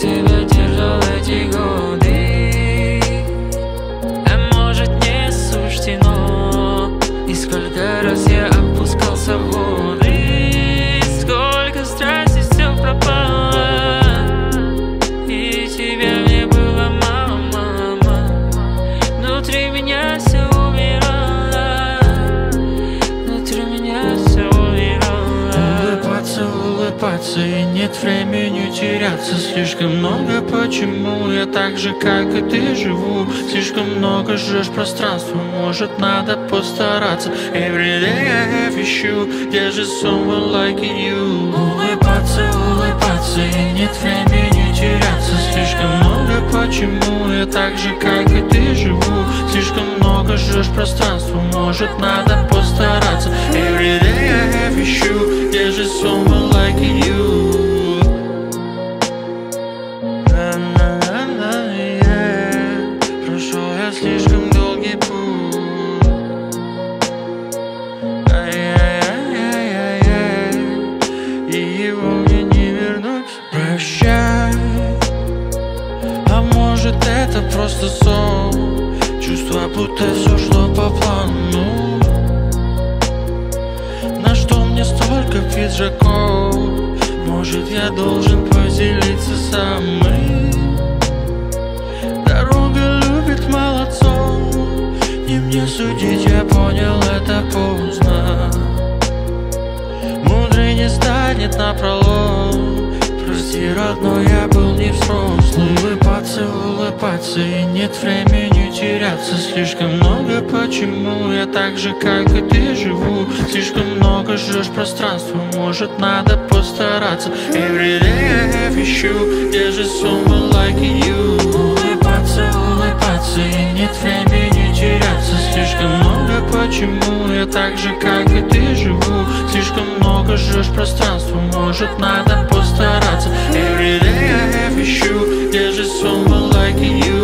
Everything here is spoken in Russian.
себя держал эти годы. А может, не суждено. И сколько раз я опускался в воды, сколько страсти все пропало, и тебя мне было мало, мама. Внутри меня все умирало, внутри меня все умирало. Улыбаться, и нет времени теряться. Слишком много почему я так же, как и ты, живу. Слишком много жжешь пространство, может, надо постараться. Every day I have issue, где же someone like you? Улыбаться, и нет времени теряться. Слишком много почему я так же, как и ты, живу. Слишком много жжешь пространство, может, надо постараться. Every day I have issue, где же someone like you? Прошел я слишком долгий путь, и его мне не вернуть. Прощай, а может, это просто сон? Чувство, будто все шло по плану. На что мне столько пиджаков? Может, я должен поделиться самым? Дорога любит молодцов, не мне судить, я понял, это поздно. Мудрый не станет напролом. Прости, родной, я был не взрослый. Улыбаться, и нет времени теряться. Слишком много почему я так же, как и ты, живу. Слишком много жжешь пространство, может, надо постараться. Every day I have issue, где же someone like you? Улыбаться, и нет времени теряться. Слишком много почему я так же, как и ты, живу. Слишком много жжешь пространство, может, надо постараться. Every day I have issue, где же someone like you?